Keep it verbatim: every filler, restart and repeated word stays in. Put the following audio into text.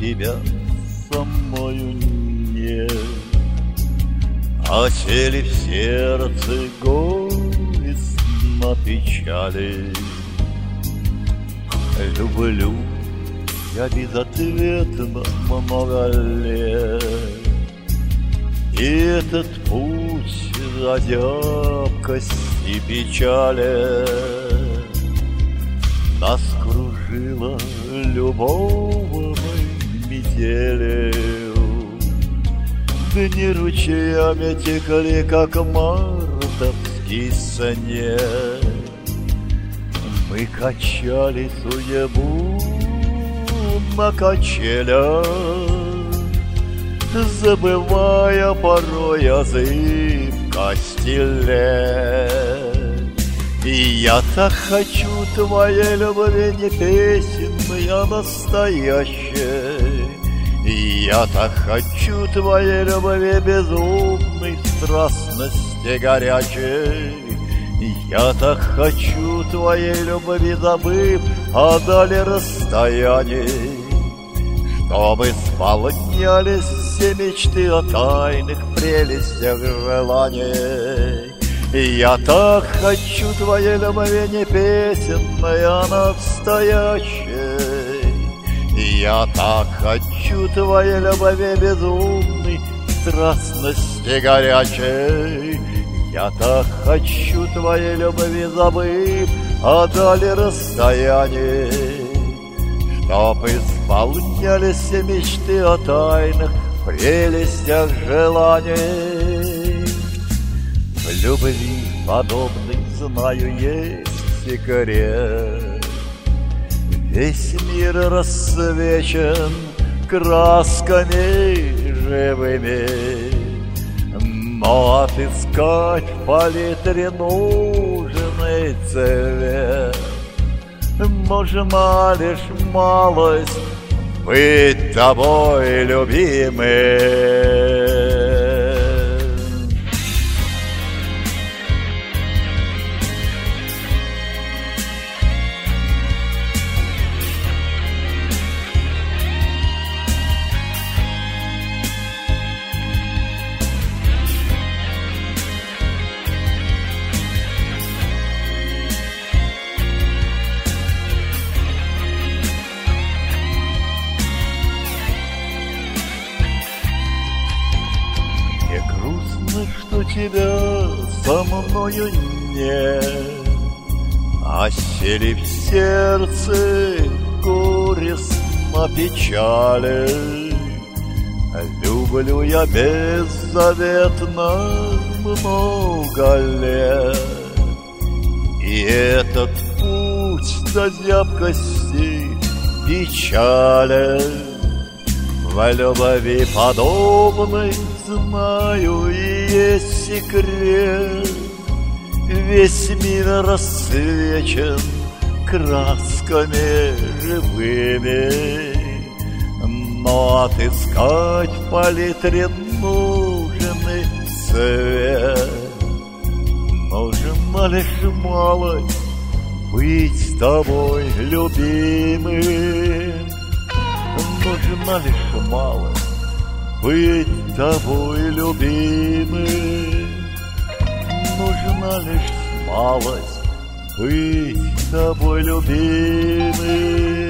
тебя со мною нет. Осели в сердце горестно печали. Люблю я безответно много лет, и этот путь за зябкость и печали нас кружила любовной метелью. Дни ручьями текли, как мартовский снег. Мы качали судьбу на качелях, забывая порой о зыбкости лет. И я так хочу твоей любви не песенной, а настоящей. И я так хочу твоей любви безумной, страстности горячей. Я так хочу твоей любви, забыв о дали расстояний, чтобы исполнялись все мечты о тайных прелестях желаний. Я так хочу твоей любви не песенной, а настоящей. Я так хочу твоей любви безумной, страстности горячей. Я так хочу твоей любви, забыв о дали расстояний, чтоб исполнялись все мечты о тайных прелестях желаний. В любви подобной, знаю, есть секрет. Весь мир рассвечен красками живыми, но отыскать в палитре нужный цвет можно лишь малость быть тобой любимым. Что тебя со мною нет, осели в сердце горестно печали. Люблю я беззаветно много лет, и этот путь до зябкости печали. В любви подобной, знаю, и есть секрет. Весь мир рассвечен красками живыми, но отыскать в палитре нужный цвет можно лишь малость быть с тобой любимым. Нужно лишь малость быть тобой любимым. Нужно лишь малость быть тобой любимым.